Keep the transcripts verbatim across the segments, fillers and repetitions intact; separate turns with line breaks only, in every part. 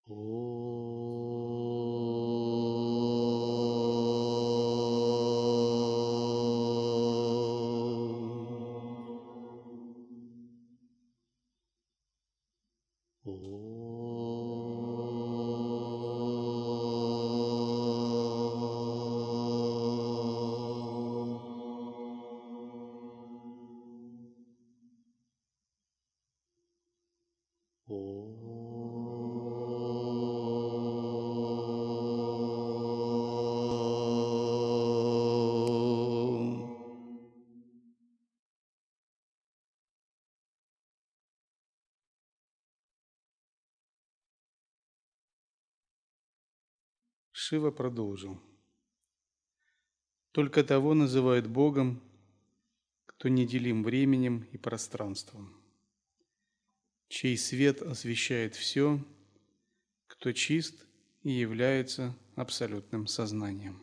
Шива продолжил. Только того называют Богом, кто неделим временем и пространством, чей свет освещает все, кто чист и является абсолютным сознанием.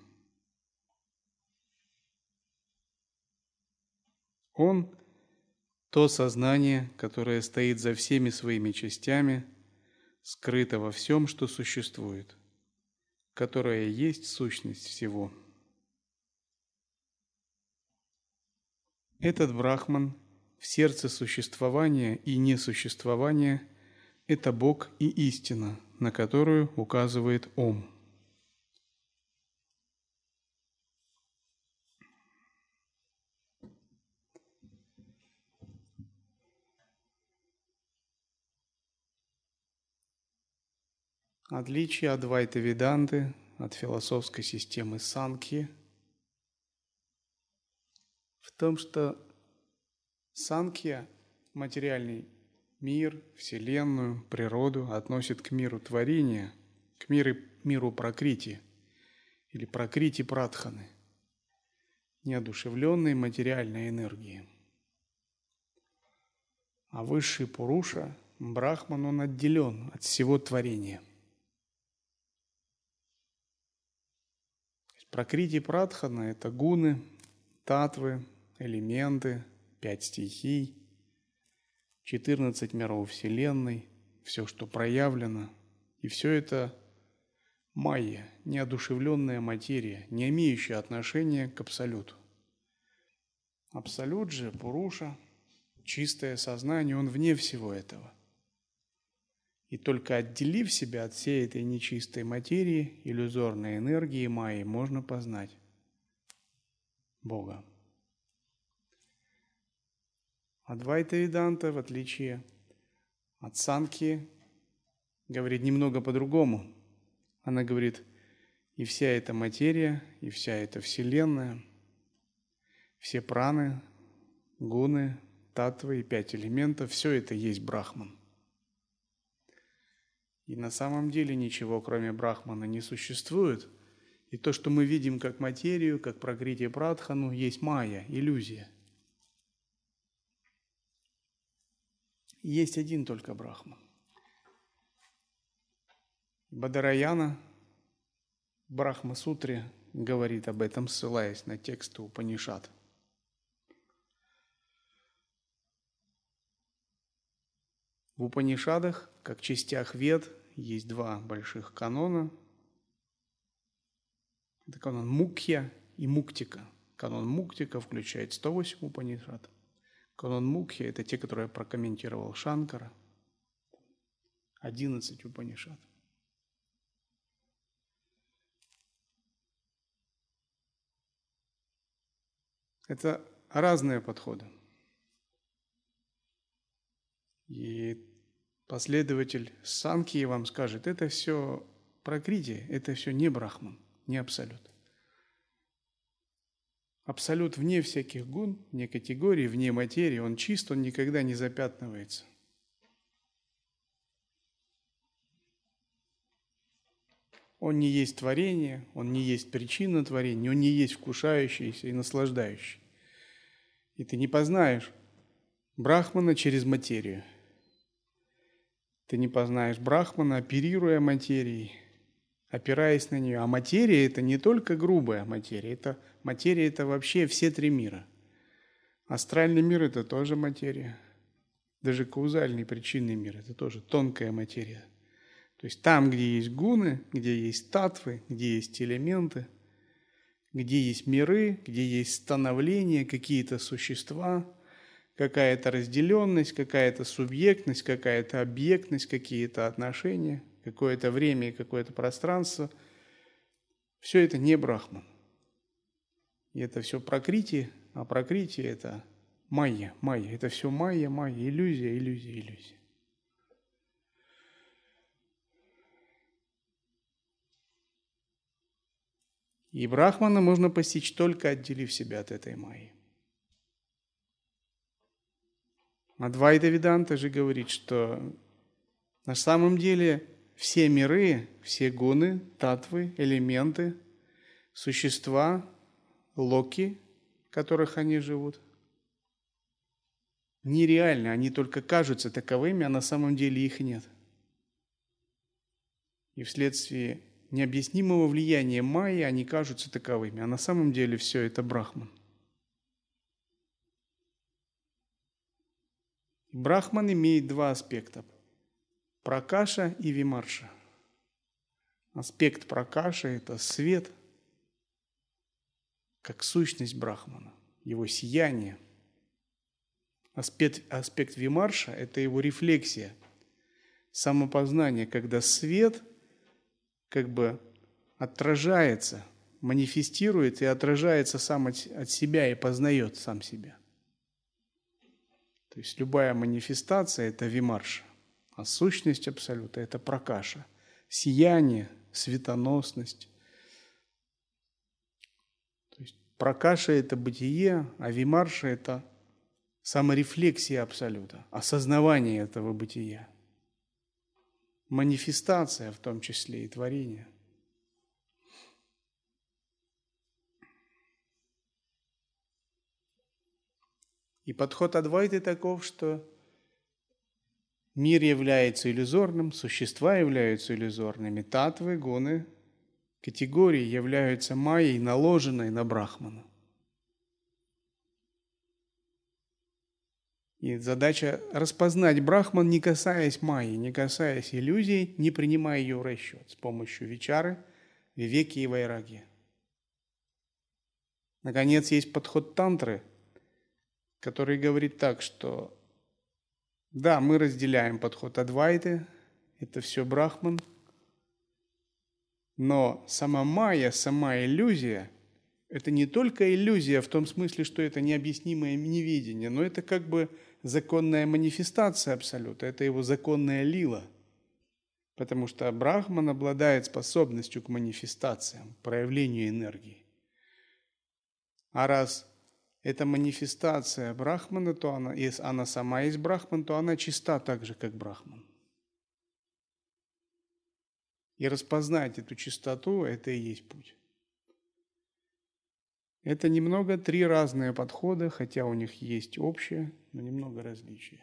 Он – то сознание, которое стоит за всеми своими частями, скрыто во всем, что существует, которое есть сущность всего. Этот Брахман в сердце существования и несуществования – это Бог и истина, на которую указывает Ом. Отличие Адвайта Веданты от философской системы Санкхьи в том, что Санкхья материальный мир, Вселенную, природу относит к миру творения, к миру, миру пракрити или пракрити прадханы, неодушевленной материальной энергии. А высший Пуруша, Брахман, он отделен от всего творения. Пракрити прадхана – это гуны, татвы, элементы, пять стихий, четырнадцать миров Вселенной, все, что проявлено. И все это майя, неодушевленная материя, не имеющая отношения к Абсолюту. Абсолют же, Пуруша, чистое сознание, он вне всего этого. И только отделив себя от всей этой нечистой материи, иллюзорной энергии майи, можно познать Бога. Адвайта Веданта, в отличие от Санкхьи, говорит немного по-другому. Она говорит, и вся эта материя, и вся эта Вселенная, все праны, гуны, татвы и пять элементов, все это есть Брахман. И на самом деле ничего, кроме Брахмана, не существует. И то, что мы видим как материю, как пракрити прадхану, есть майя, иллюзия. Есть один только Брахман. Бадараяна в Брахма-сутре говорит об этом, ссылаясь на тексты Упанишад. В Упанишадах, как частях Вед, есть два больших канона. Это канон Мукхья и Муктика. Канон Муктика включает сто восемь Упанишад. Канон Мукхья – это те, которые прокомментировал Шанкара. одиннадцать Упанишад. Это разные подходы. И последователь Санкхьи вам скажет, это все пракрити, это все не Брахман, не Абсолют. Абсолют вне всяких гун, вне категорий, вне материи, он чист, он никогда не запятнывается. Он не есть творение, он не есть причина творения, он не есть вкушающийся и наслаждающий. И ты не познаешь Брахмана через материю. Ты не познаешь Брахмана, оперируя материей, опираясь на нее. А материя – это не только грубая материя, это материя – это вообще все три мира. Астральный мир – это тоже материя. Даже каузальный, причинный мир – это тоже тонкая материя. То есть там, где есть гуны, где есть татвы, где есть элементы, где есть миры, где есть становление, какие-то существа, какая-то разделенность, какая-то субъектность, какая-то объектность, какие-то отношения, какое-то время и какое-то пространство. Все это не Брахман. И это все пракрити, а пракрити – это майя, майя. Это все майя, майя, иллюзия, иллюзия, иллюзия. И Брахмана можно постичь только отделив себя от этой майи. Адвайта Веданта же говорит, что на самом деле все миры, все гуны, татвы, элементы, существа, локи, в которых они живут, нереальны, они только кажутся таковыми, а на самом деле их нет. И вследствие необъяснимого влияния майи они кажутся таковыми, а на самом деле все это Брахман. Брахман имеет два аспекта – пракаша и вимарша. Аспект пракаша – это свет, как сущность Брахмана, его сияние. Аспект, аспект вимарша – это его рефлексия, самопознание, когда свет как бы отражается, манифестирует и отражается сам от, от себя и познает сам себя. То есть любая манифестация – это вимарша, а сущность абсолюта – это пракаша, сияние, светоносность. То есть пракаша – это бытие, а вимарша – это саморефлексия абсолюта, осознавание этого бытия. Манифестация, в том числе и творение. И подход Адвайты таков, что мир является иллюзорным, существа являются иллюзорными, татвы, гуны, категории являются майей, наложенной на Брахмана. И задача распознать Брахман, не касаясь майи, не касаясь иллюзий, не принимая ее в расчет с помощью вичары, вивеки и вайраги. Наконец, есть подход тантры, который говорит так, что да, мы разделяем подход Адвайты, это все Брахман, но сама майя, сама иллюзия – это не только иллюзия в том смысле, что это необъяснимое невидение, но это как бы законная манифестация Абсолюта, это его законная лила, потому что Брахман обладает способностью к манифестациям, проявлению энергии. А раз это манифестация Брахмана, то она, если она сама есть Брахман, то она чиста так же, как Брахман. И распознать эту чистоту – это и есть путь. Это немного три разные подхода, хотя у них есть общее, но немного различия.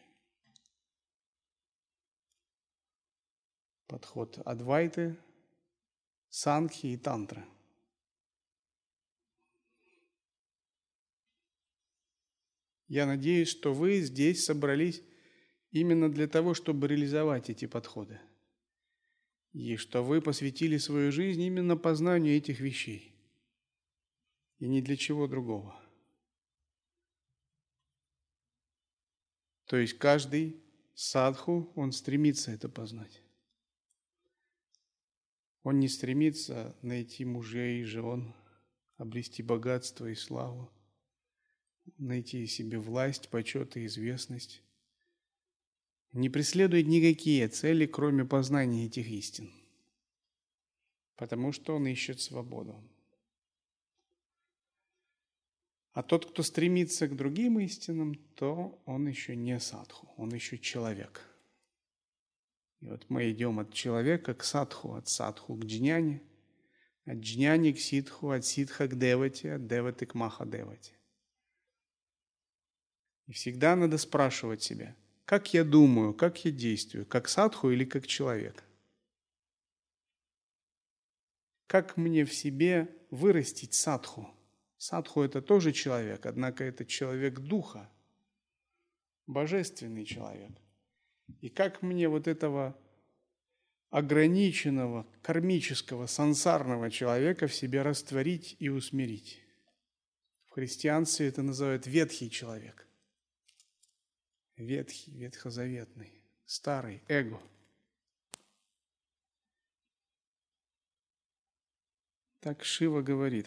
Подход Адвайты, Сангхи и Тантры. Я надеюсь, что вы здесь собрались именно для того, чтобы реализовать эти подходы. И что вы посвятили свою жизнь именно познанию этих вещей. И ни для чего другого. То есть каждый садху, он стремится это познать. Он не стремится найти мужей и жен, обрести богатство и славу, найти себе власть, почет и известность. Не преследует никакие цели, кроме познания этих истин, потому что он ищет свободу. А тот, кто стремится к другим истинам, то он еще не садху, он еще человек. И вот мы идем от человека к садху, от садху к джняне, от джняни к ситху, от ситха к девате, от деваты к махадевате. И всегда надо спрашивать себя, как я думаю, как я действую, как садху или как человек? Как мне в себе вырастить садху? Садху – это тоже человек, однако это человек духа, божественный человек. И как мне вот этого ограниченного, кармического, сансарного человека в себе растворить и усмирить. В христианстве это называют ветхий человек. Ветхий, ветхозаветный, старый, эго. Так Шива говорит.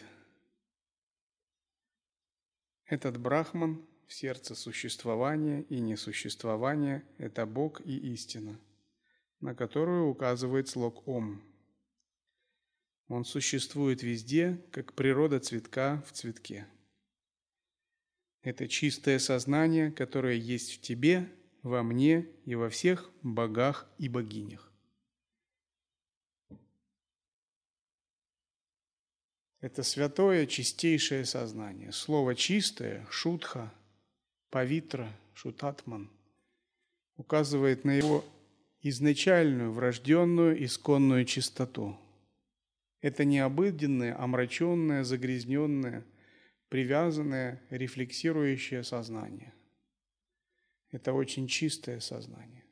Этот брахман в сердце существования и несуществования – это Бог и истина, на которую указывает слог Ом. Он существует везде, как природа цветка в цветке. Это чистое сознание, которое есть в тебе, во мне и во всех богах и богинях. Это святое, чистейшее сознание. Слово «чистое» – шутха, павитра, шутатман – указывает на его изначальную, врожденную, исконную чистоту. Это не обыденное, омраченное, загрязненное, привязанное, рефлексирующее сознание. Это очень чистое сознание.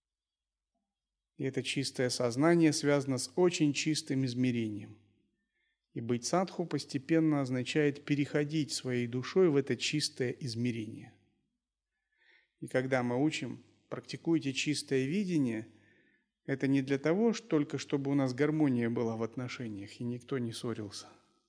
И это чистое сознание связано с очень чистым измерением. И быть садху постепенно означает переходить своей душой в это чистое измерение. И когда мы учим, практикуйте чистое видение, это не для того, что только чтобы у нас гармония была в отношениях и никто не ссорился.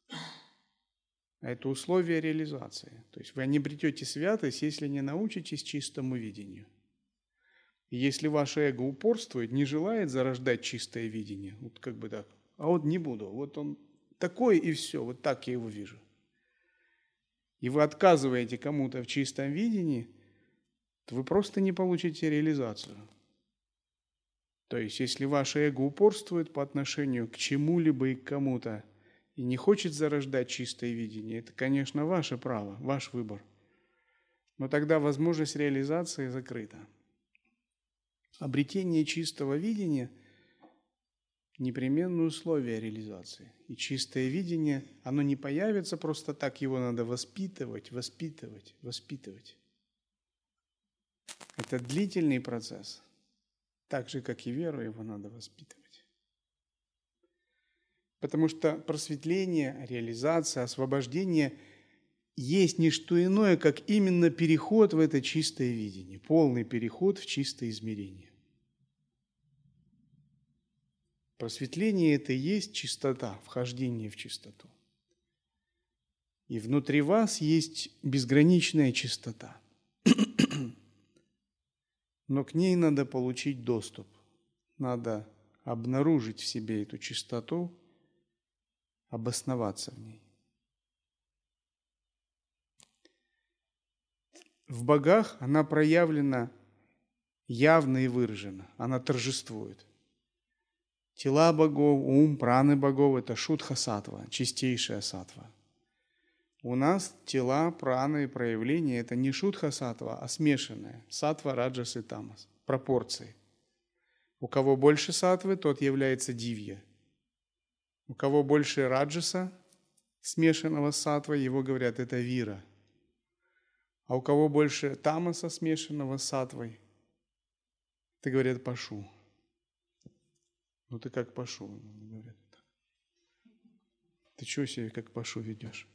А это условие реализации. То есть вы не обретете святость, если не научитесь чистому видению. И если ваше эго упорствует, не желает зарождать чистое видение, вот как бы так, а вот не буду, вот он такой и все, вот так я его вижу. И вы отказываете кому-то в чистом видении, то вы просто не получите реализацию. То есть, если ваше эго упорствует по отношению к чему-либо и к кому-то, и не хочет зарождать чистое видение, это, конечно, ваше право, ваш выбор. Но тогда возможность реализации закрыта. Обретение чистого видения – непременное условие реализации. И чистое видение, оно не появится просто так, его надо воспитывать, воспитывать, воспитывать. Это длительный процесс. Так же, как и веру, его надо воспитывать. Потому что просветление, реализация, освобождение есть не что иное, как именно переход в это чистое видение, полный переход в чистое измерение. Просветление – это и есть чистота, вхождение в чистоту. И внутри вас есть безграничная чистота. Но к ней надо получить доступ. Надо обнаружить в себе эту чистоту, обосноваться в ней. В богах она проявлена явно и выражена, она торжествует. Тела богов, ум, праны богов – это шудха-саттва, чистейшая саттва. У нас тела, праны и проявления – это не шудха-саттва, а смешанная саттва, раджас и тамас, пропорции. У кого больше саттвы, тот является дивья. У кого больше раджаса, смешанного с саттвой, его говорят, это вира. А у кого больше тамаса, смешанного с саттвой, это говорят пашу. Ну ты как пашу, говорят. Ты чего себя как пашу ведешь?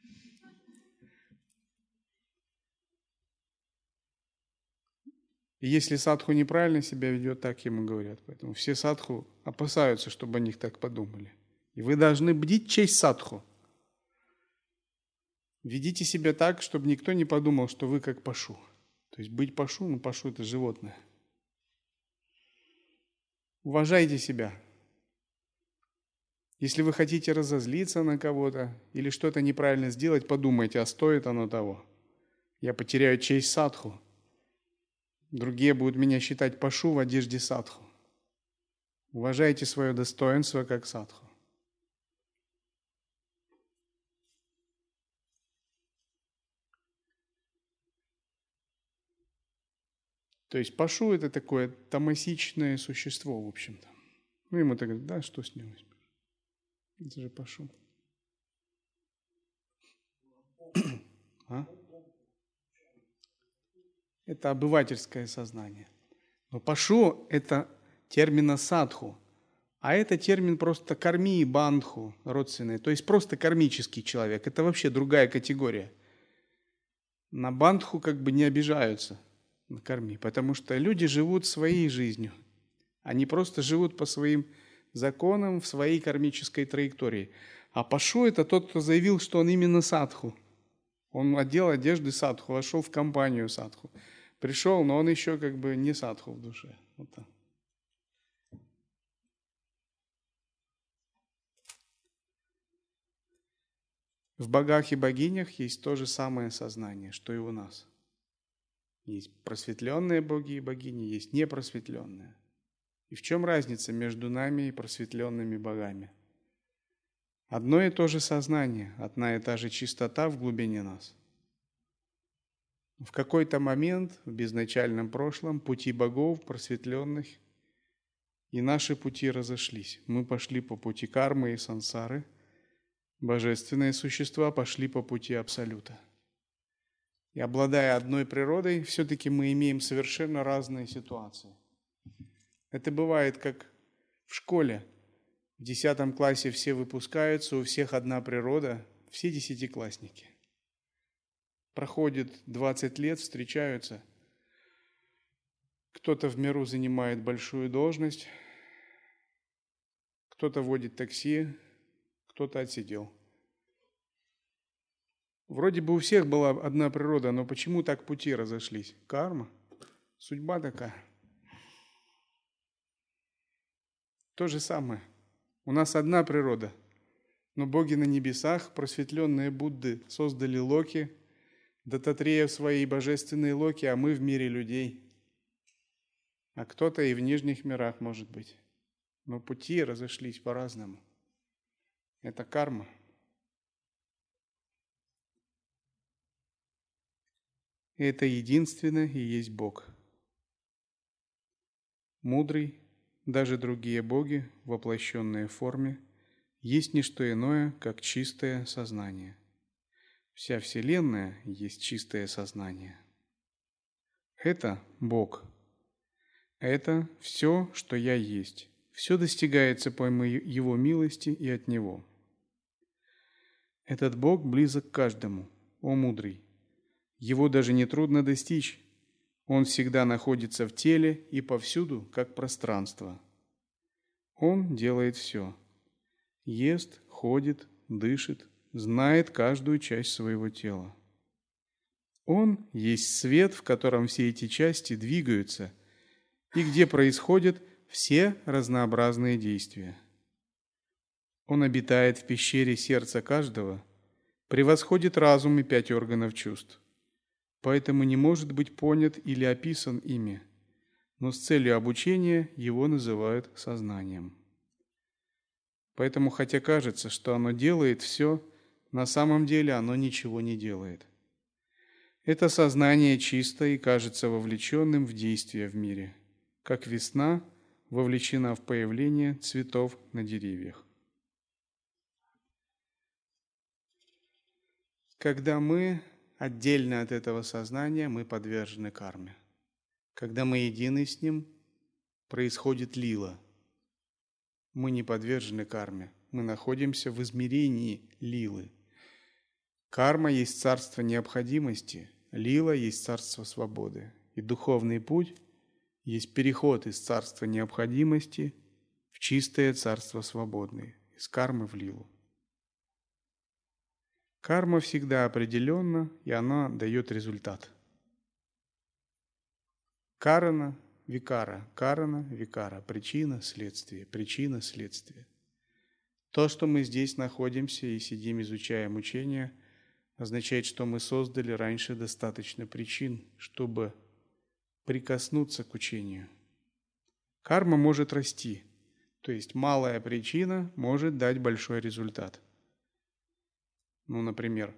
И если садху неправильно себя ведет, так ему говорят. Поэтому все садху опасаются, чтобы о них так подумали. И вы должны бдить честь садху. Ведите себя так, чтобы никто не подумал, что вы как пашу. То есть быть пашу, ну пашу – это животное. Уважайте себя. Если вы хотите разозлиться на кого-то или что-то неправильно сделать, подумайте, а стоит оно того. Я потеряю честь садху. Другие будут меня считать пашу в одежде садху. Уважайте свое достоинство как садху. То есть пашу – это такое тамасичное существо, в общем-то. Ну, ему так говорят, да, что с ним? Это же пашу. А? Это обывательское сознание. Но пашу – это термина садху. А это термин просто карми и бандху, родственные, то есть просто кармический человек. Это вообще другая категория. На бандху как бы не обижаются, на карми, потому что люди живут своей жизнью. Они просто живут по своим законам в своей кармической траектории. А пашу – это тот, кто заявил, что он именно садху. Он одел одежды садху, вошел в компанию садху. Пришел, но он еще как бы не садху в душе. Вот так. В богах и богинях есть то же самое сознание, что и у нас. Есть просветленные боги и богини, есть непросветленные. И в чем разница между нами и просветленными богами? Одно и то же сознание, одна и та же чистота в глубине нас. В какой-то момент в безначальном прошлом пути богов, просветленных, и наши пути разошлись. Мы пошли по пути кармы и сансары, божественные существа пошли по пути Абсолюта. И обладая одной природой, все-таки мы имеем совершенно разные ситуации. Это бывает как в школе. В десятом классе все выпускаются, у всех одна природа, все десятиклассники. Проходит двадцать лет, встречаются. Кто-то в миру занимает большую должность, кто-то водит такси, кто-то отсидел. Вроде бы у всех была одна природа, но почему так пути разошлись? Карма, судьба такая. То же самое. У нас одна природа, но боги на небесах, просветленные Будды, создали Локи, Дататрея в своей божественной Локи, а мы в мире людей. А кто-то и в нижних мирах, может быть. Но пути разошлись по-разному. Это карма. И это единственно и есть Бог. Мудрый, даже другие боги, воплощенные в форме, есть не что иное, как чистое сознание. Вся Вселенная есть чистое сознание. Это Бог. Это все, что я есть. Все достигается по Его милости и от Него. Этот Бог близок к каждому, о мудрый. Его даже нетрудно достичь. Он всегда находится в теле и повсюду, как пространство. Он делает все. Ест, ходит, дышит, знает каждую часть своего тела. Он есть свет, в котором все эти части двигаются, и где происходят все разнообразные действия. Он обитает в пещере сердца каждого, превосходит разум и пять органов чувств, поэтому не может быть понят или описан ими, но с целью обучения его называют сознанием. Поэтому, хотя кажется, что оно делает все, на самом деле оно ничего не делает. Это сознание чисто и кажется вовлеченным в действия в мире, как весна вовлечена в появление цветов на деревьях. Когда мы отдельно от этого сознания, мы подвержены карме. Когда мы едины с ним, происходит лила. Мы не подвержены карме, мы находимся в измерении лилы. Карма есть царство необходимости, лила есть царство свободы. И духовный путь есть переход из царства необходимости в чистое царство свободное, из кармы в лилу. Карма всегда определенна, и она дает результат. Карана, викара, карана, викара, причина, следствие, причина, следствие. То, что мы здесь находимся и сидим, изучаем учение, означает, что мы создали раньше достаточно причин, чтобы прикоснуться к учению. Карма может расти, то есть малая причина может дать большой результат. Ну, например,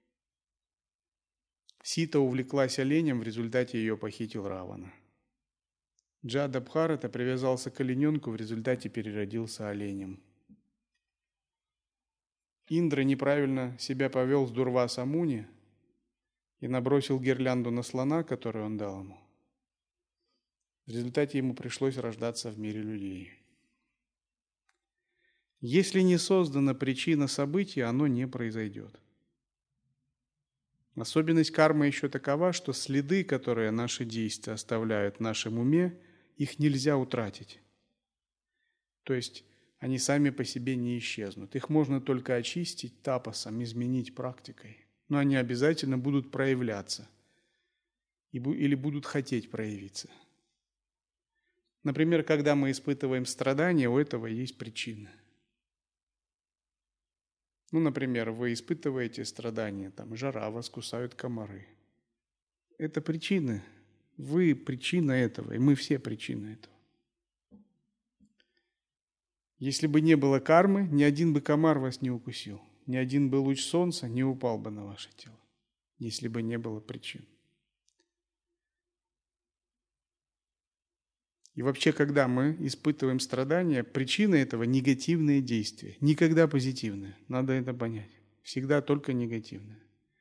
Сита увлеклась оленем, в результате ее похитил Равана. Джада Бхарата привязался к олененку, в результате переродился оленем. Индра неправильно себя повел с Дурваса Муни и набросил гирлянду на слона, которую он дал ему. В результате ему пришлось рождаться в мире людей. Если не создана причина события, оно не произойдет. Особенность кармы еще такова, что следы, которые наши действия оставляют в нашем уме, их нельзя утратить. То есть они сами по себе не исчезнут. Их можно только очистить тапасом, изменить практикой. Но они обязательно будут проявляться или будут хотеть проявиться. Например, когда мы испытываем страдания, у этого есть причина. Ну, например, вы испытываете страдания, там жара, вас кусают комары. Это причины. Вы причина этого, и мы все причины этого. Если бы не было кармы, ни один бы комар вас не укусил, ни один бы луч солнца не упал бы на ваше тело, если бы не было причин. И вообще, когда мы испытываем страдания, причина этого – негативные действия. Никогда позитивные. Надо это понять. Всегда только негативные.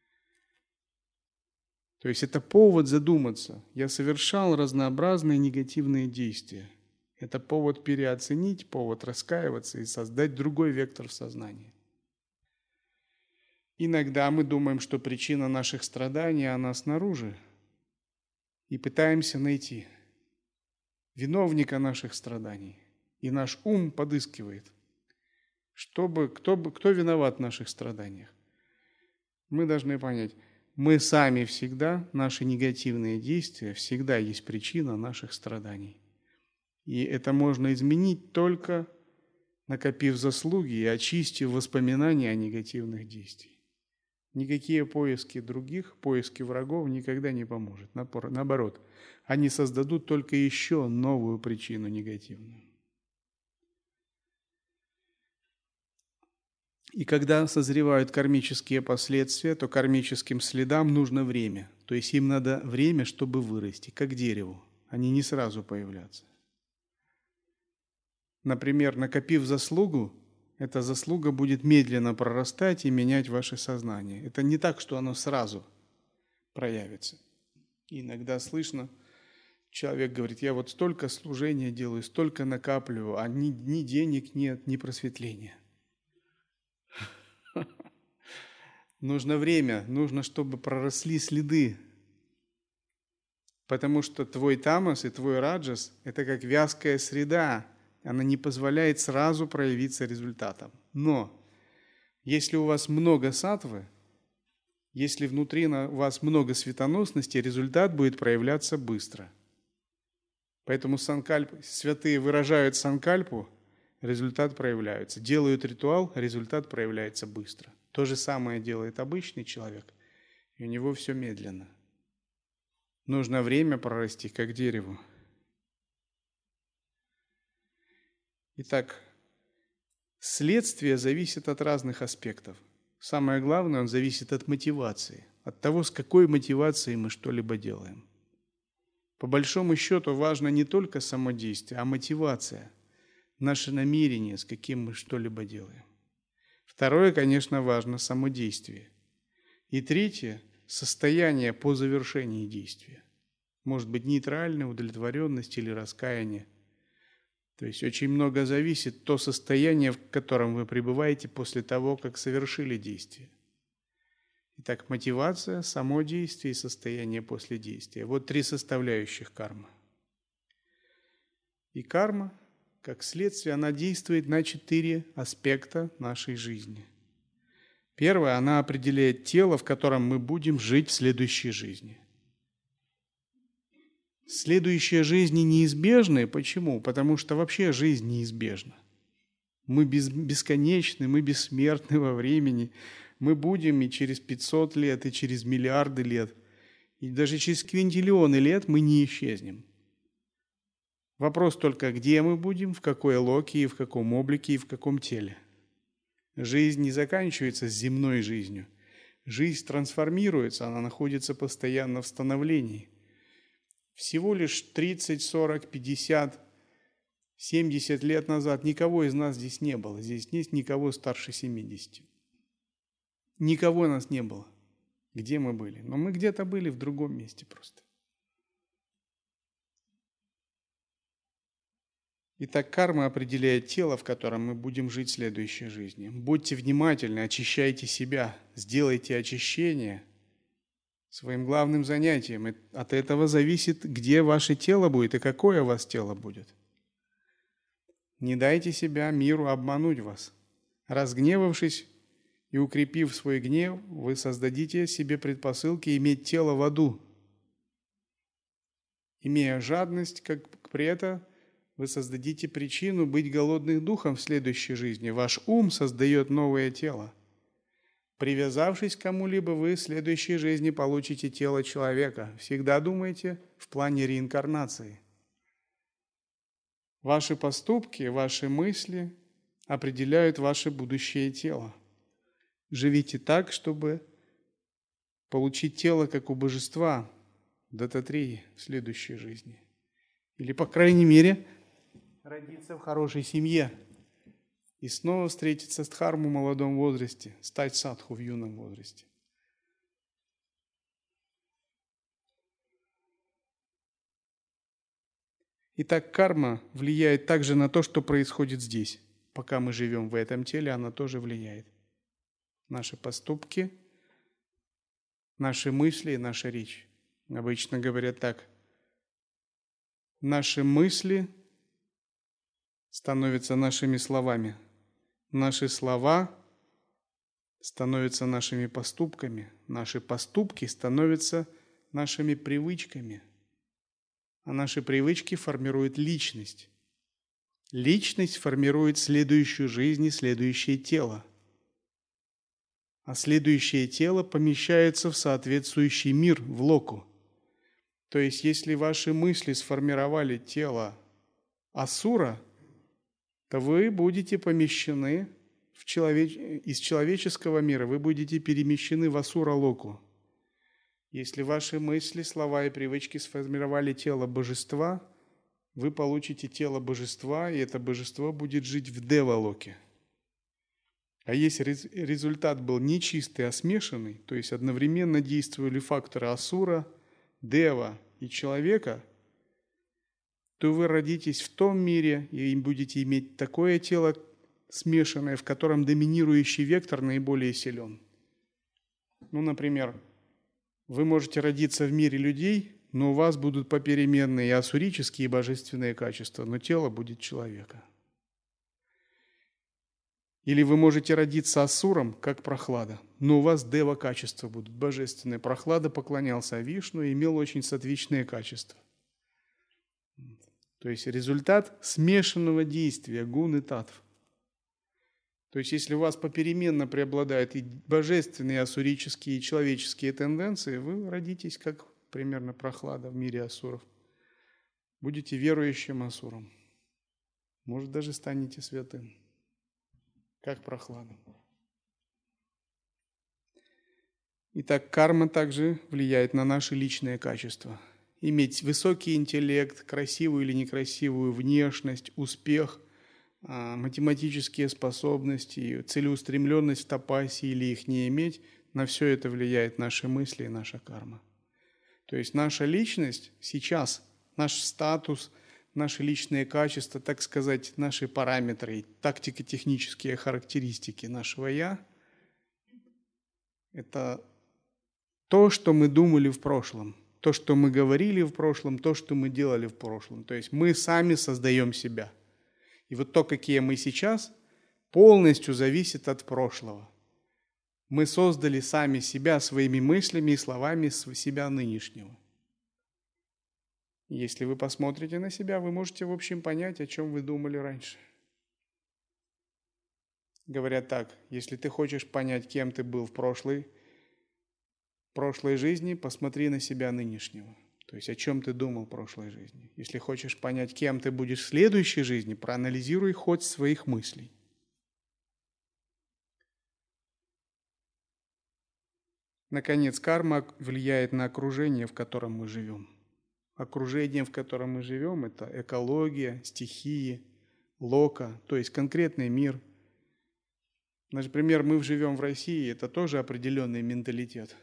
То есть это повод задуматься. Я совершал разнообразные негативные действия. Это повод переоценить, повод раскаиваться и создать другой вектор в сознании. Иногда мы думаем, что причина наших страданий, она снаружи, и пытаемся найти виновника наших страданий. И наш ум подыскивает, чтобы, кто, бы, кто виноват в наших страданиях. Мы должны понять, мы сами всегда, наши негативные действия, всегда есть причина наших страданий. И это можно изменить только накопив заслуги и очистив воспоминания о негативных действиях. Никакие поиски других, поиски врагов никогда не поможет. Наоборот, они создадут только еще новую причину негативную. И когда созревают кармические последствия, то кармическим следам нужно время. То есть им надо время, чтобы вырасти, как дереву. Они не сразу появляются. Например, накопив заслугу, эта заслуга будет медленно прорастать и менять ваше сознание. Это не так, что оно сразу проявится. Иногда слышно, человек говорит, я вот столько служения делаю, столько накапливаю, а ни, ни денег нет, ни просветления. Нужно время, нужно, чтобы проросли следы. Потому что твой тамас и твой раджас – это как вязкая среда. Она не позволяет сразу проявиться результатом. Но если у вас много саттвы, если внутри у вас много светоносности, результат будет проявляться быстро. Поэтому санкальп, святые выражают санкальпу, результат проявляется. Делают ритуал, результат проявляется быстро. То же самое делает обычный человек, и у него все медленно. Нужно время прорасти, как дереву. Итак, следствие зависит от разных аспектов. Самое главное, он зависит от мотивации, от того, с какой мотивацией мы что-либо делаем. По большому счету важно не только само действие, а мотивация, наше намерение, с каким мы что-либо делаем. Второе, конечно, важно само действие. И третье – состояние по завершении действия. Может быть, нейтральная удовлетворенность или раскаяние. То есть очень много зависит то состояние, в котором вы пребываете после того, как совершили действие. Итак, мотивация, само действие и состояние после действия. Вот три составляющих кармы. И карма, как следствие, она действует на четыре аспекта нашей жизни. Первое, она определяет тело, в котором мы будем жить в следующей жизни. Следующие жизни неизбежны. Почему? Потому что вообще жизнь неизбежна. Мы бесконечны, мы бессмертны во времени. Мы будем и через пятьсот лет, и через миллиарды лет. И даже через квинтиллионы лет мы не исчезнем. Вопрос только, где мы будем, в какой локе, и в каком облике, и в каком теле. Жизнь не заканчивается с земной жизнью. Жизнь трансформируется, она находится постоянно в становлении. Всего лишь тридцать, сорок, пятьдесят, семьдесят лет назад никого из нас здесь не было. Здесь нет никого старше семидесяти. Никого нас не было. Где мы были? Но мы где-то были в другом месте просто. Итак, карма определяет тело, в котором мы будем жить в следующей жизни. Будьте внимательны, очищайте себя, сделайте очищение своим главным занятием. И от этого зависит, где ваше тело будет и какое у вас тело будет. Не дайте себя миру обмануть вас. Разгневавшись и укрепив свой гнев, вы создадите себе предпосылки иметь тело в аду. Имея жадность, как при этом, вы создадите причину быть голодным духом в следующей жизни. Ваш ум создает новое тело. Привязавшись к кому-либо, вы в следующей жизни получите тело человека. Всегда думайте в плане реинкарнации. Ваши поступки, ваши мысли определяют ваше будущее тело. Живите так, чтобы получить тело, как у божества, Дататрии, в следующей жизни. Или, по крайней мере, родиться в хорошей семье и снова встретиться с дхармой в молодом возрасте, стать садху в юном возрасте. Итак, карма влияет также на то, что происходит здесь. Пока мы живем в этом теле, она тоже влияет. Наши поступки, наши мысли, наша речь. Обычно говорят так. Наши мысли становятся нашими словами. Наши слова становятся нашими поступками. Наши поступки становятся нашими привычками. А наши привычки формируют личность. Личность формирует следующую жизнь и следующее тело. А следующее тело помещается в соответствующий мир, в локу. То есть, если ваши мысли сформировали тело асура, то вы будете помещены в человеч... из человеческого мира, вы будете перемещены в асура-локу. Если ваши мысли, слова и привычки сформировали тело божества, вы получите тело божества, и это божество будет жить в дева-локе. А если результат был не чистый, а смешанный, то есть одновременно действовали факторы асура, дева и человека, то вы родитесь в том мире и будете иметь такое тело смешанное, в котором доминирующий вектор наиболее силен. Ну, например, вы можете родиться в мире людей, но у вас будут попеременные и асурические, и божественные качества, но тело будет человека. Или вы можете родиться асуром, как прохлада, но у вас дева качества будут божественные. Прохлада поклонялся Вишну и имел очень сатвичные качества. То есть результат смешанного действия гун и татв. То есть если у вас попеременно преобладают и божественные, и асурические, и человеческие тенденции, вы родитесь как примерно прохлада в мире асуров. Будете верующим асуром. Может, даже станете святым. Как прохлада. Итак, карма также влияет на наши личные качества. Иметь высокий интеллект, красивую или некрасивую внешность, успех, математические способности, целеустремленность в тапасе или их не иметь, на все это влияет наши мысли и наша карма. То есть наша личность сейчас, наш статус, наши личные качества, так сказать, наши параметры, тактико-технические характеристики нашего «я» – это то, что мы думали в прошлом, то, что мы говорили в прошлом, то, что мы делали в прошлом. То есть мы сами создаем себя. И вот то, какие мы сейчас, полностью зависит от прошлого. Мы создали сами себя своими мыслями и словами себя нынешнего. Если вы посмотрите на себя, вы можете, в общем, понять, о чем вы думали раньше. Говорят так, если ты хочешь понять, кем ты был в прошлой, прошлой жизни, посмотри на себя нынешнего. То есть, о чем ты думал в прошлой жизни. Если хочешь понять, кем ты будешь в следующей жизни, проанализируй ход своих мыслей. Наконец, карма влияет на окружение, в котором мы живем. Окружение, в котором мы живем, это экология, стихии, лока, то есть конкретный мир. Например, мы живем в России, это тоже определенный менталитет.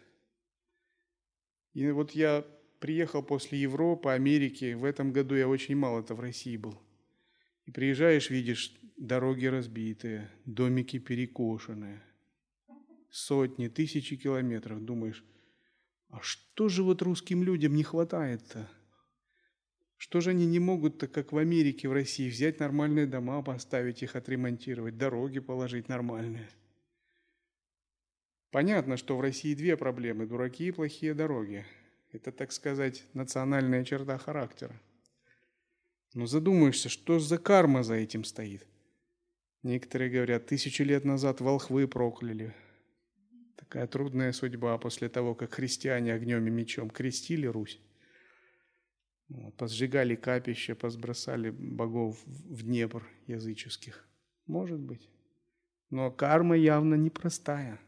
И вот я приехал после Европы, Америки, в этом году я очень мало-то в России был. И приезжаешь, видишь дороги разбитые, домики перекошенные, сотни, тысячи километров. Думаешь, а что же вот русским людям не хватает-то? Что же они не могут-то, как в Америке, в России, взять нормальные дома, поставить их, отремонтировать, дороги положить нормальные? Понятно, что в России две проблемы – дураки и плохие дороги. Это, так сказать, национальная черта характера. Но задумаешься, что за карма за этим стоит? Некоторые говорят, тысячу лет назад волхвы прокляли. Такая трудная судьба после того, как христиане огнем и мечом крестили Русь. Посжигали капища, посбросали богов в Днепр языческих. Может быть. Но карма явно непростая.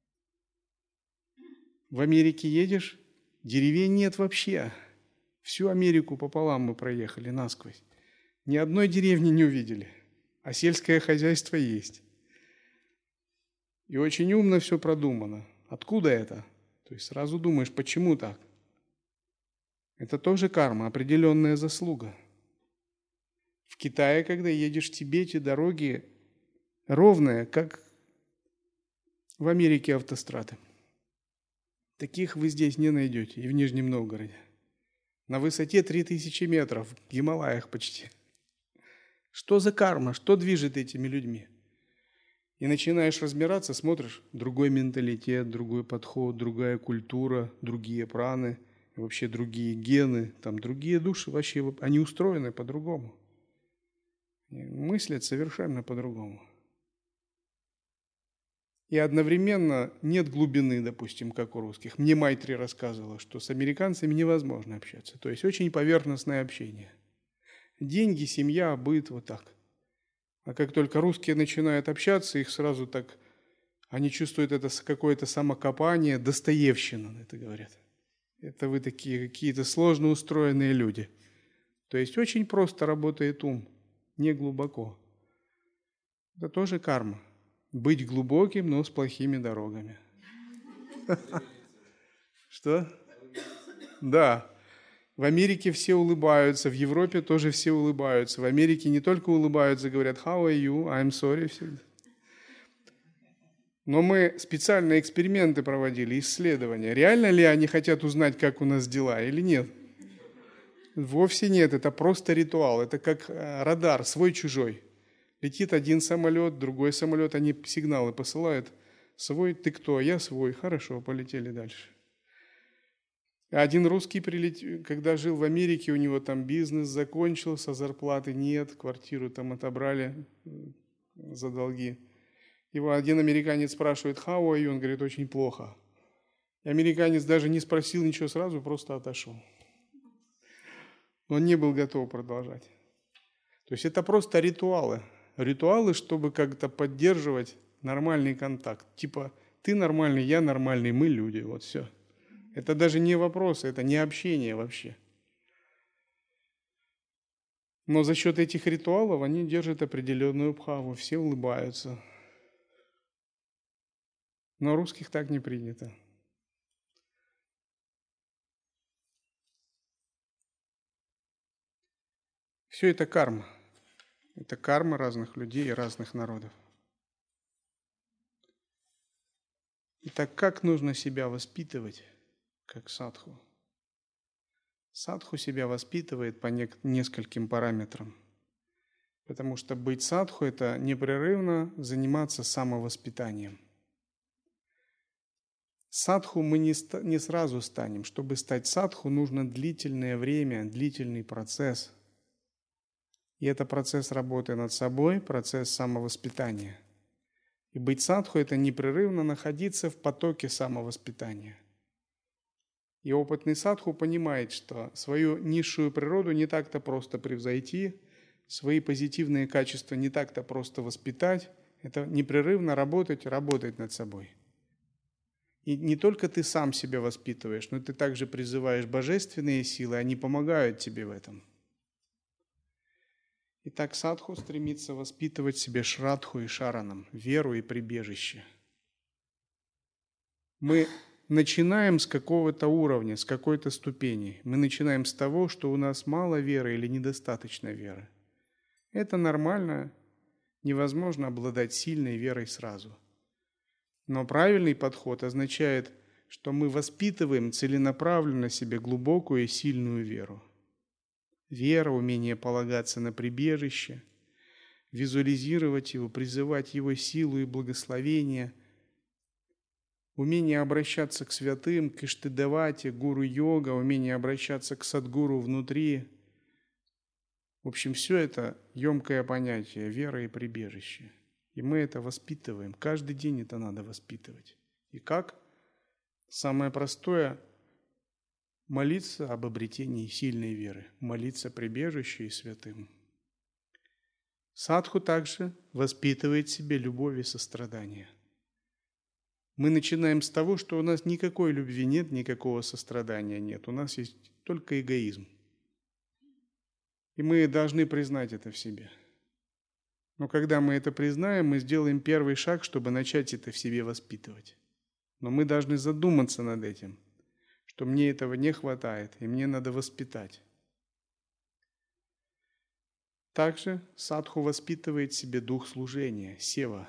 В Америке едешь, деревень нет вообще. Всю Америку пополам мы проехали насквозь. Ни одной деревни не увидели, а сельское хозяйство есть. И очень умно все продумано. Откуда это? То есть сразу думаешь, почему так? Это тоже карма, определенная заслуга. В Китае, когда едешь в Тибете, дороги ровные, как в Америке автострады. Таких вы здесь не найдете, и в Нижнем Новгороде. На высоте три тысячи метров, в Гималаях почти. Что за карма? Что движет этими людьми? И начинаешь разбираться, смотришь, другой менталитет, другой подход, другая культура, другие праны, вообще другие гены, там другие души, вообще они устроены по-другому. Мыслят совершенно по-другому. И одновременно нет глубины, допустим, как у русских. Мне Майтри рассказывала, что с американцами невозможно общаться. То есть очень поверхностное общение. Деньги, семья, быт, вот так. А как только русские начинают общаться, их сразу так, они чувствуют это какое-то самокопание, достоевщина, это говорят. Это вы такие какие-то сложно устроенные люди. То есть очень просто работает ум, не глубоко. Это тоже карма. Быть глубоким, но с плохими дорогами. Что? Да. В Америке все улыбаются, в Европе тоже все улыбаются. В Америке не только улыбаются, говорят «How are you? I'm sorry». Но мы специальные эксперименты проводили, исследования. Реально ли они хотят узнать, как у нас дела, или нет? Вовсе нет, это просто ритуал. Это как радар, свой-чужой. Летит один самолет, другой самолет, они сигналы посылают. Свой, ты кто? Я свой. Хорошо, полетели дальше. Один русский, прилетел, когда жил в Америке, у него там бизнес закончился, зарплаты нет, квартиру там отобрали за долги. Его один американец спрашивает, how are you? Он говорит, очень плохо. И американец даже не спросил ничего сразу, просто отошел. Он не был готов продолжать. То есть это просто ритуалы. Ритуалы, чтобы как-то поддерживать нормальный контакт. Типа, ты нормальный, я нормальный, мы люди, вот все. Это даже не вопросы, это не общение вообще. Но за счет этих ритуалов они держат определенную бхаву, все улыбаются. Но русских так не принято. Все это карма. Это карма разных людей и разных народов. Итак, как нужно себя воспитывать, как садху? Садху себя воспитывает по нескольким параметрам. Потому что быть садху – это непрерывно заниматься самовоспитанием. Садху мы не, не сразу станем. Чтобы стать садху, нужно длительное время, длительный процесс. И это процесс работы над собой, процесс самовоспитания. И быть садху – это непрерывно находиться в потоке самовоспитания. И опытный садху понимает, что свою низшую природу не так-то просто превзойти, свои позитивные качества не так-то просто воспитать. Это непрерывно работать, работать над собой. И не только ты сам себя воспитываешь, но ты также призываешь божественные силы, они помогают тебе в этом. Итак, садху стремится воспитывать в себе шрадху и шаранам, веру и прибежище. Мы начинаем с какого-то уровня, с какой-то ступени. Мы начинаем с того, что у нас мало веры или недостаточно веры. Это нормально, невозможно обладать сильной верой сразу. Но правильный подход означает, что мы воспитываем целенаправленно себе глубокую и сильную веру. Вера, умение полагаться на прибежище, визуализировать его, призывать его силу и благословение, умение обращаться к святым, к Иштадевате, гуру йога, умение обращаться к садгуру внутри. В общем, все это емкое понятие вера и прибежище. И мы это воспитываем. Каждый день это надо воспитывать. И как? Самое простое – молиться об обретении сильной веры, молиться прибежище и святым. Садху также воспитывает в себе любовь и сострадание. Мы начинаем с того, что у нас никакой любви нет, никакого сострадания нет. У нас есть только эгоизм. И мы должны признать это в себе. Но когда мы это признаем, мы сделаем первый шаг, чтобы начать это в себе воспитывать. Но мы должны задуматься над этим, что мне этого не хватает, и мне надо воспитать. Также садху воспитывает в себе дух служения, сева.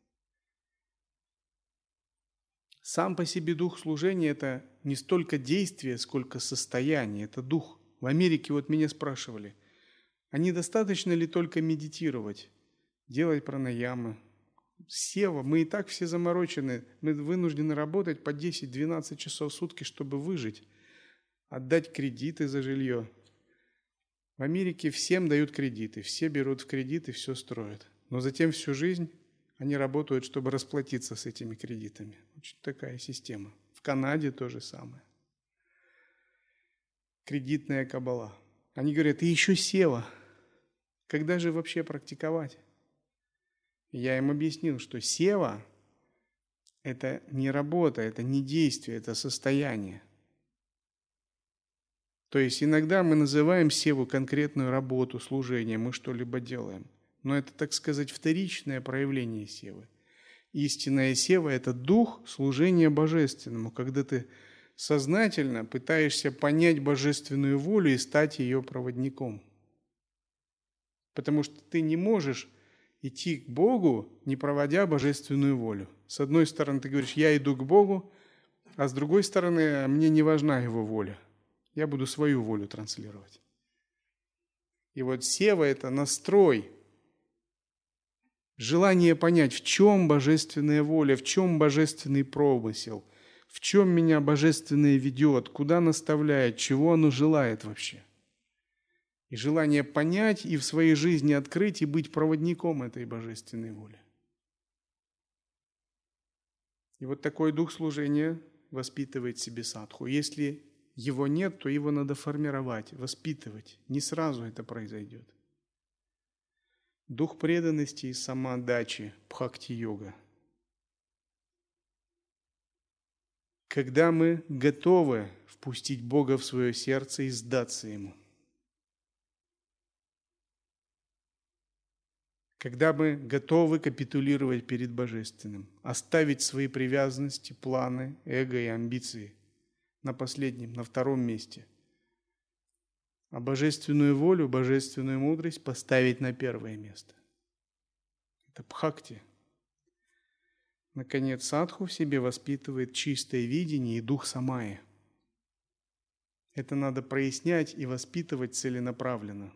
Сам по себе дух служения – это не столько действие, сколько состояние, это дух. В Америке вот меня спрашивали, а недостаточно ли только медитировать, делать пранаямы? Сева, мы и так все заморочены, мы вынуждены работать по десять-двенадцать часов в сутки, чтобы выжить, отдать кредиты за жилье. В Америке всем дают кредиты, все берут в кредит и все строят. Но затем всю жизнь они работают, чтобы расплатиться с этими кредитами. Очень такая система. В Канаде то же самое. Кредитная кабала. Они говорят, и еще сева. Когда же вообще практиковать? Я им объяснил, что сева – это не работа, это не действие, это состояние. То есть иногда мы называем севу конкретную работу, служение, мы что-либо делаем. Но это, так сказать, вторичное проявление севы. Истинная сева – это дух служения божественному, когда ты сознательно пытаешься понять божественную волю и стать ее проводником. Потому что ты не можешь идти к Богу, не проводя божественную волю. С одной стороны, ты говоришь, я иду к Богу, а с другой стороны, мне не важна Его воля. Я буду свою волю транслировать. И вот сева – это настрой, желание понять, в чем божественная воля, в чем божественный промысел, в чем меня божественное ведет, куда наставляет, чего оно желает вообще. И желание понять и в своей жизни открыть и быть проводником этой божественной воли. И вот такой дух служения воспитывает в себе садху. Если его нет, то его надо формировать, воспитывать. Не сразу это произойдет. Дух преданности и самоотдачи, бхакти-йога. Когда мы готовы впустить Бога в свое сердце и сдаться Ему. Когда мы готовы капитулировать перед Божественным, оставить свои привязанности, планы, эго и амбиции на последнем, на втором месте, а божественную волю, божественную мудрость поставить на первое место. Это бхакти. Наконец, садху в себе воспитывает чистое видение и дух самаи. Это надо прояснять и воспитывать целенаправленно.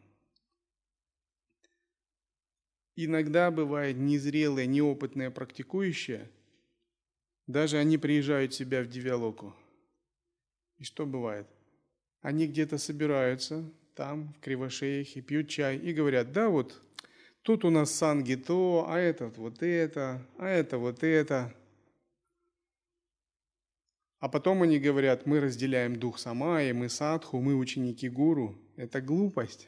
Иногда бывает незрелые, неопытные практикующие, даже они приезжают себя в Дивьялоку. И что бывает? Они где-то собираются, там, в Кривошеях, пьют чай и говорят, да, вот тут у нас санги то, а этот вот это, а это вот это. А потом они говорят, мы разделяем дух самаи, мы садху, мы ученики гуру. Это глупость.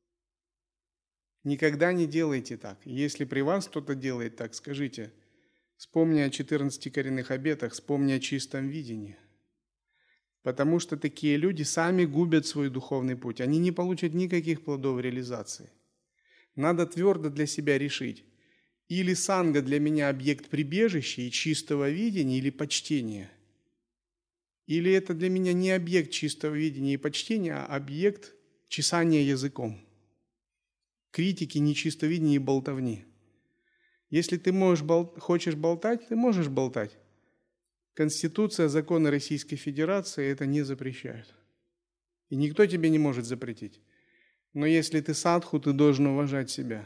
Никогда не делайте так. Если при вас кто-то делает так, скажите, вспомни о четырнадцати коренных обетах, вспомни о чистом видении. Потому что такие люди сами губят свой духовный путь. Они не получат никаких плодов реализации. Надо твердо для себя решить. Или санга для меня объект прибежища и чистого видения, или почтения. Или это для меня не объект чистого видения и почтения, а объект чесания языком. критики, нечистовидения и болтовни. Если ты можешь бол- хочешь болтать, ты можешь болтать. Конституция, законы Российской Федерации это не запрещают. И никто тебе не может запретить. Но если ты садху, ты должен уважать себя.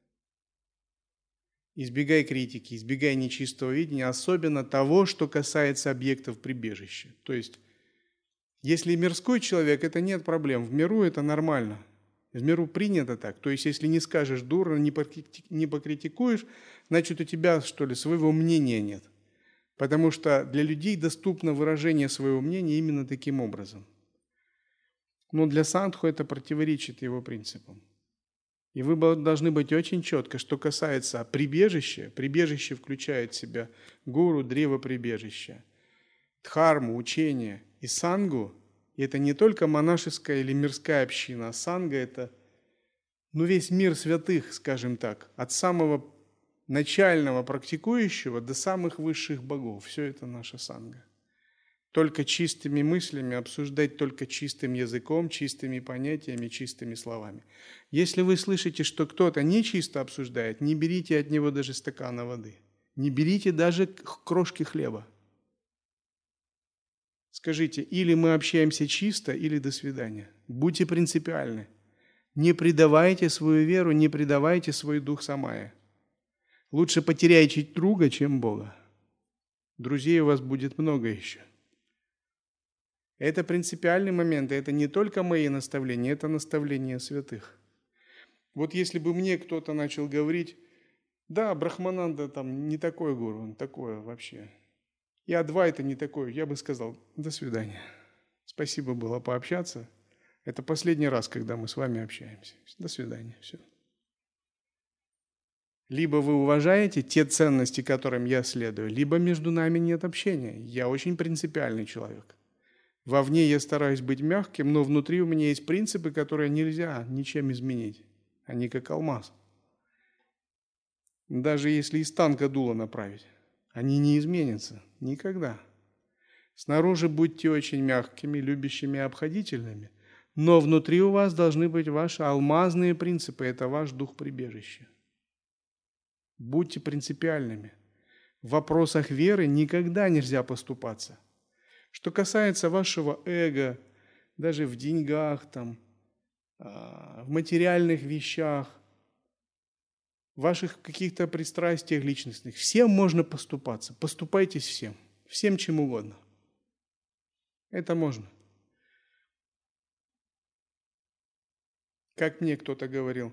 Избегай критики, избегай нечистого видения, особенно того, что касается объектов прибежища. То есть, если мирской человек, это нет проблем. В миру это нормально. В миру принято так. То есть, если не скажешь дурно, не покритикуешь, значит, у тебя, что ли, своего мнения нет. Потому что для людей доступно выражение своего мнения именно таким образом. Но для садху это противоречит его принципам. И вы должны быть очень четко, что касается прибежища. Прибежище включает в себя гуру, древо прибежища, дхарму, учение и сангу. И это не только монашеская или мирская община, а санга – это ну, весь мир святых, скажем так, от самого начального практикующего до самых высших богов. Все это наша санга. Только чистыми мыслями, обсуждать только чистым языком, чистыми понятиями, чистыми словами. Если вы слышите, что кто-то нечисто обсуждает, не берите от него даже стакана воды. Не берите даже крошки хлеба. Скажите, или мы общаемся чисто, или до свидания. Будьте принципиальны. Не предавайте свою веру, не предавайте свой дух самая. Лучше потеряйте друга, чем Бога. Друзей у вас будет много еще. Это принципиальный момент, и это не только мои наставления, это наставления святых. Вот если бы мне кто-то начал говорить, да, Брахмананда там не такой гуру, он такое вообще. И Адвайта не такой, я бы сказал, до свидания. Спасибо было пообщаться. Это последний раз, когда мы с вами общаемся. До свидания, все. Либо вы уважаете те ценности, которым я следую, либо между нами нет общения. Я очень принципиальный человек. Вовне я стараюсь быть мягким, но внутри у меня есть принципы, которые нельзя ничем изменить. Они как алмаз. Даже если из танка дуло направить, они не изменятся никогда. Снаружи будьте очень мягкими, любящими, обходительными, но внутри у вас должны быть ваши алмазные принципы, это ваш дух прибежища. Будьте принципиальными. В вопросах веры никогда нельзя поступаться. Что касается вашего эго, даже в деньгах, там, в материальных вещах, в ваших каких-то пристрастиях личностных, всем можно поступаться. Поступайтесь всем, всем чем угодно. Это можно. Как мне кто-то говорил,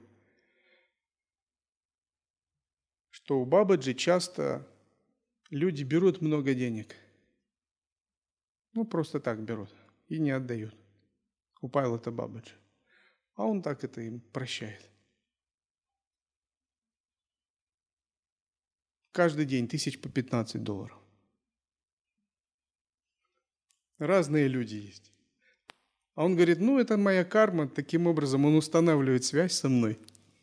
что у Бабаджи часто люди берут много денег. Ну, просто так берут и не отдают. У Пайлота Бабаджи. А он так это им прощает. Каждый день тысяч по пятнадцать долларов. Разные люди есть. А он говорит, ну, это моя карма, таким образом он устанавливает связь со мной.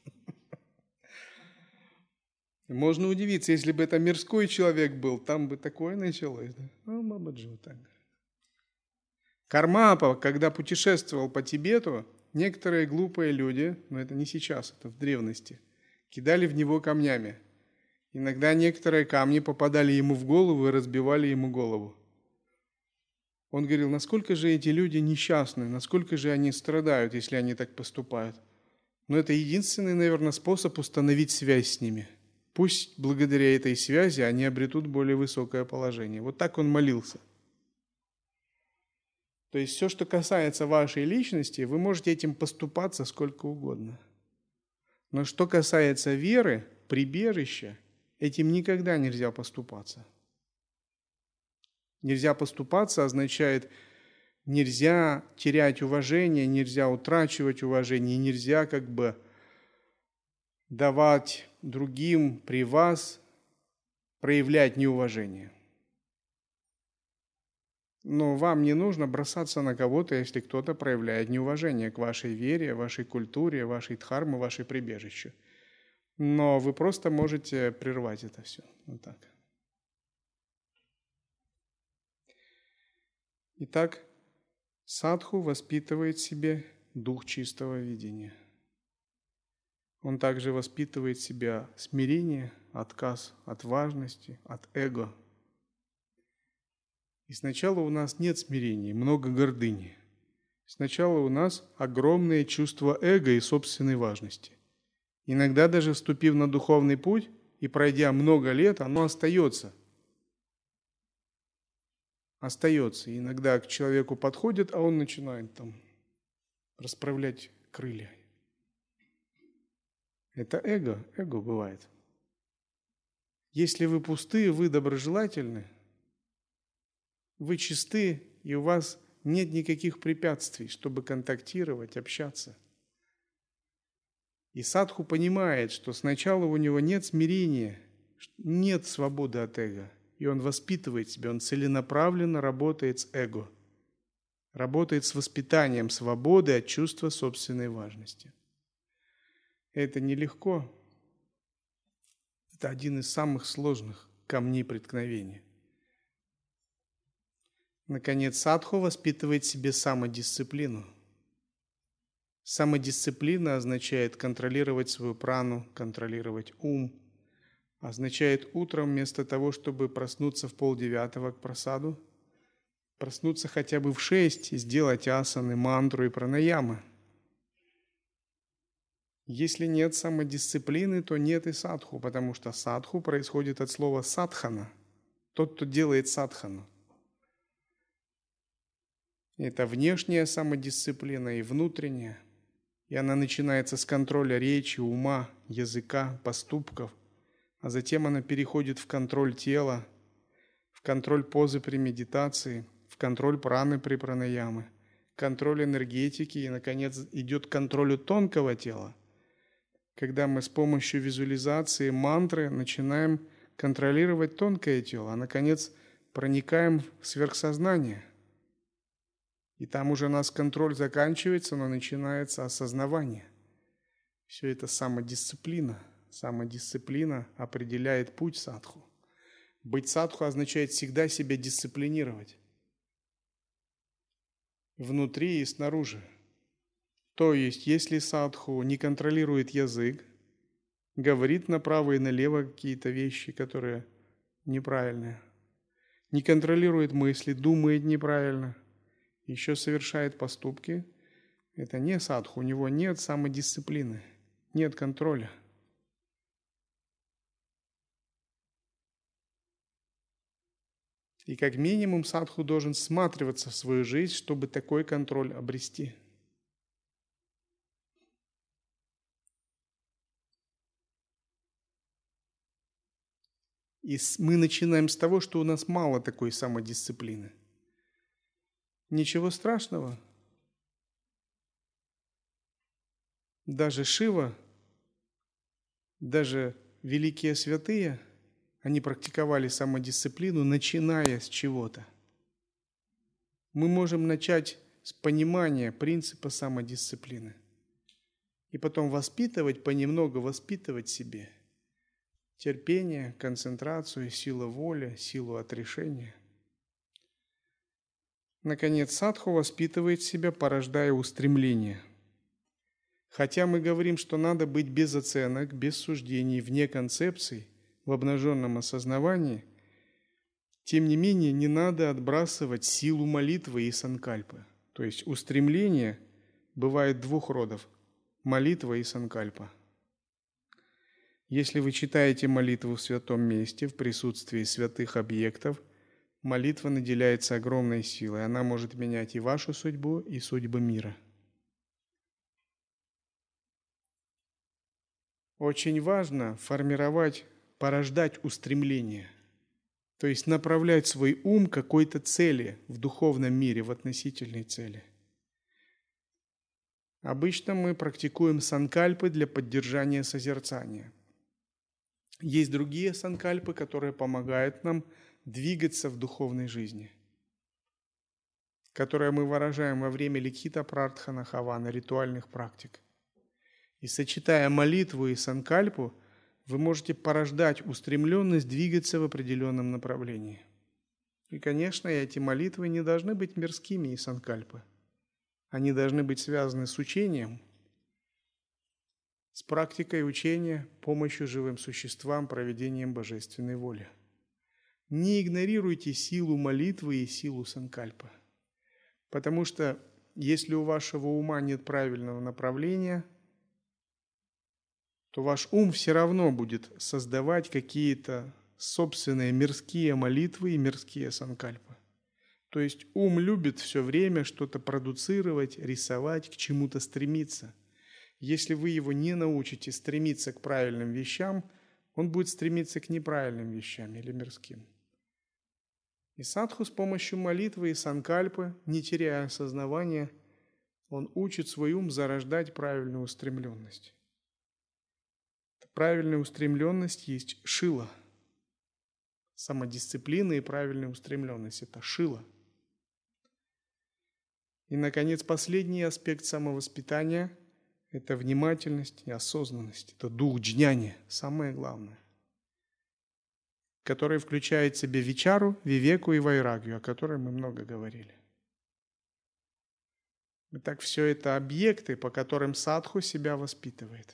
Можно удивиться, если бы это мирской человек был, там бы такое началось. Да? А Бабаджи вот так. Кармапа, когда путешествовал по Тибету, некоторые глупые люди, но это не сейчас, это в древности, кидали в него камнями. Иногда некоторые камни попадали ему в голову и разбивали ему голову. Он говорил, насколько же эти люди несчастны, насколько же они страдают, если они так поступают. Но это единственный, наверное, способ установить связь с ними. Пусть благодаря этой связи они обретут более высокое положение. Вот так он молился. То есть все, что касается вашей личности, вы можете этим поступаться сколько угодно. Но что касается веры, прибежища, этим никогда нельзя поступаться. Нельзя поступаться означает, нельзя терять уважение, нельзя утрачивать уважение, нельзя как бы давать другим при вас проявлять неуважение. Но вам не нужно бросаться на кого-то, если кто-то проявляет неуважение к вашей вере, вашей культуре, вашей дхарме, вашей прибежищу. Но вы просто можете прервать это все. Вот так. Итак, садху воспитывает в себе дух чистого видения. он также воспитывает в себя смирение, отказ от важности, от эго. И сначала у нас нет смирения, много гордыни. Сначала у нас огромное чувство эго и собственной важности. Иногда даже вступив на духовный путь и пройдя много лет, оно остается. Остается. И иногда к человеку подходит, а он начинает там расправлять крылья. Это эго, эго бывает. Если вы пусты, вы доброжелательны, вы чисты, и у вас нет никаких препятствий, чтобы контактировать, общаться. И садху понимает, что сначала у него нет смирения, нет свободы от эго, и он воспитывает себя, он целенаправленно работает с эго, работает с воспитанием свободы от чувства собственной важности. Это нелегко. Это один из самых сложных камней преткновения. Наконец, садху воспитывает в себе самодисциплину. Самодисциплина означает контролировать свою прану, контролировать ум. Означает утром вместо того, чтобы проснуться в полдевятого к прасаду, проснуться хотя бы в шесть и сделать асаны, мантру и пранаямы. Если нет самодисциплины, то нет и садху, потому что садху происходит от слова садхана, тот, кто делает садхану. Это внешняя самодисциплина и внутренняя. И она начинается с контроля речи, ума, языка, поступков. А затем она переходит в контроль тела, в контроль позы при медитации, в контроль праны при пранаяме, контроль энергетики и, наконец, идет к контролю тонкого тела. Когда мы с помощью визуализации мантры начинаем контролировать тонкое тело, а, наконец, проникаем в сверхсознание. И там уже у нас контроль заканчивается, но начинается осознавание. Все это самодисциплина. Самодисциплина определяет путь садху. Быть садху означает всегда себя дисциплинировать. Внутри и снаружи. То есть, если садху не контролирует язык, говорит направо и налево какие-то вещи, которые неправильные, не контролирует мысли, думает неправильно, еще совершает поступки, это не садху, у него нет самодисциплины, нет контроля. И как минимум садху должен всматриваться в свою жизнь, чтобы такой контроль обрести. И мы начинаем с того, что у нас мало такой самодисциплины. Ничего страшного. Даже Шива, даже великие святые, они практиковали самодисциплину, начиная с чего-то. Мы можем начать с понимания принципа самодисциплины и потом воспитывать, понемногу воспитывать себе терпение, концентрацию, силу воли, силу отрешения. Наконец, садху воспитывает себя, порождая устремление. Хотя мы говорим, что надо быть без оценок, без суждений, вне концепций, в обнаженном осознавании, тем не менее не надо отбрасывать силу молитвы и санкальпы. То есть устремление бывает двух родов – молитва и санкальпа. Если вы читаете молитву в святом месте, в присутствии святых объектов, молитва наделяется огромной силой. Она может менять и вашу судьбу, и судьбы мира. Очень важно формировать, порождать устремление, то есть направлять свой ум к какой-то цели в духовном мире, в относительной цели. Обычно мы практикуем санкальпы для поддержания созерцания. Есть другие санкальпы, которые помогают нам двигаться в духовной жизни, которые мы выражаем во время ликхита прартхана хавана, ритуальных практик. И сочетая молитву и санкальпу, вы можете порождать устремленность двигаться в определенном направлении. И, конечно, эти молитвы не должны быть мирскими и санкальпы. Они должны быть связаны с учением, с практикой учения, помощью живым существам, проведением божественной воли. Не игнорируйте силу молитвы и силу санкальпа, потому что если у вашего ума нет правильного направления, то ваш ум все равно будет создавать какие-то собственные мирские молитвы и мирские санкальпы. То есть ум любит все время что-то продуцировать, рисовать, к чему-то стремиться. Если вы его не научите стремиться к правильным вещам, он будет стремиться к неправильным вещам или мирским. И садху с помощью молитвы и санкальпы, не теряя осознавания, он учит свой ум зарождать правильную устремленность. Правильная устремленность есть шила. Самодисциплина и правильная устремленность – это шила. И, наконец, последний аспект самовоспитания – это внимательность и осознанность. Это дух джняни, самое главное, который включает в себя вичару, вивеку и вайрагью, о которой мы много говорили. Итак, все это объекты, по которым садху себя воспитывает.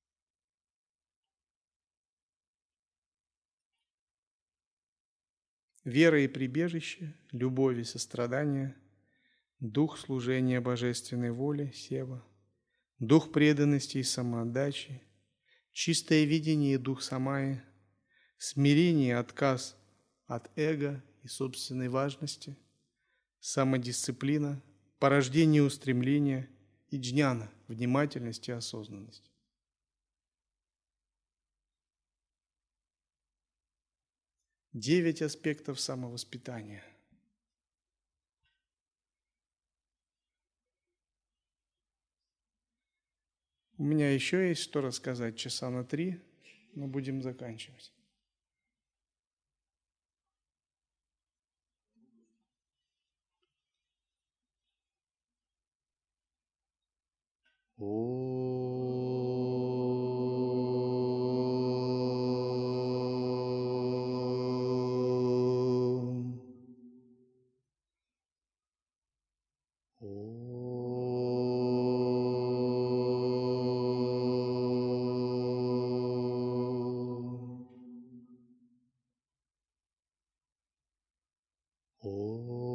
Вера и прибежище, любовь и сострадание, дух служения божественной воле, сева, дух преданности и самоотдачи, чистое видение и дух самаи, смирение и отказ от эго и собственной важности, самодисциплина, порождение устремления и джняна, внимательность и осознанность. Девять аспектов самовоспитания. У меня еще есть что рассказать часа на три, но будем заканчивать. Oh